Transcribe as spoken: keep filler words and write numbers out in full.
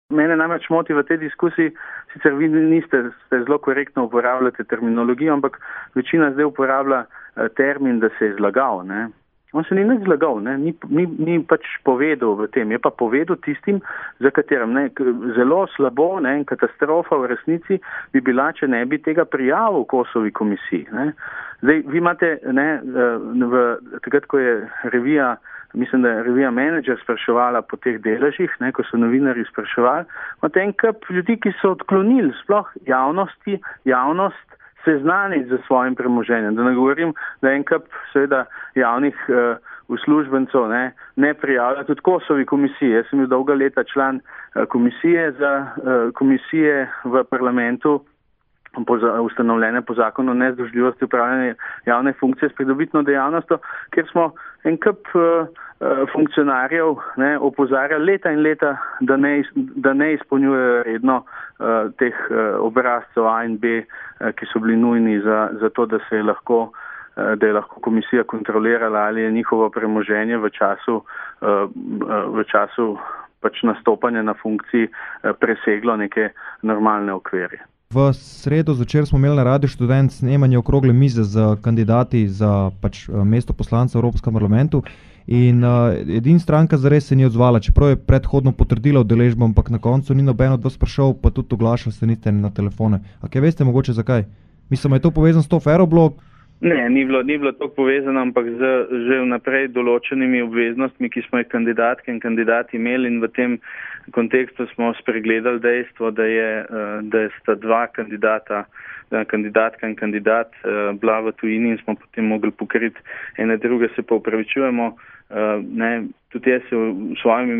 Mene namreč moti v tej diskusiji, sicer vi niste, ste zelo korektno uporabljate terminologijo, ampak večina zdaj uporablja termin, da se je zlagal, ne. On se ni nič zlagal, ne, ni, ni, ni pač povedal v tem, je pa povedal tistim, za katerem, ne, zelo slabo, ne, in katastrofa v resnici bi bila, če ne bi tega prijavil Kosovi komisiji, ne. Zdaj, vi imate, ne, v, takrat, ko je revija, mislim, da je revija Manager spraševala po teh deležih, ne, ko so novinarji spraševali, imate en kup ljudi, ki so odklonili sploh javnosti, javnost, seznaniti za svojim premoženjem. Da ne govorim, da en kup seveda javnih uh, uslužbencov ne, ne prijavlja tudi Kosovi komisiji. Jaz sem bil dolga leta član uh, komisije za uh, komisije v parlamentu, po, ustanovljene po zakonu o nezdružljivosti upravljanja javne funkcije s pridobitno dejavnostjo, kjer smo en kup uh, funkcionarjev ne, opozarjali leta in leta, da ne, da ne izpolnjujejo redno uh, teh uh, obrazcev A in B, uh, ki so bili nujni za, za to, da se je lahko, uh, da je lahko komisija kontrolirala, ali je njihovo premoženje v času, uh, v času pač nastopanja na funkciji uh, preseglo neke normalne okvirje. V sredo zvečer smo imeli na Radiu Študent snemanje okrogle mize z kandidati za pač mesto poslanca v Evropskem parlamentu in uh, edina stranka zares se ni odzvala, čeprav je predhodno potrdila udeležbo, ampak na koncu ni noben od vas prišel, pa tudi oglašal se niste na telefone. A kaj veste mogoče zakaj? Mislim, je to povezano s to Feroblog? Ne, ni bilo, ni bilo to povezano, ampak z že vnaprej določenimi obveznostmi, ki smo jih kandidatke in kandidati imeli, in v tem kontekstu smo spregledali dejstvo, da je, da sta dva kandidata, da kandidatka in kandidat bila v tujini in smo potem mogli pokriti ene druge, se pa upravičujemo. Ne, tudi jaz se v svojem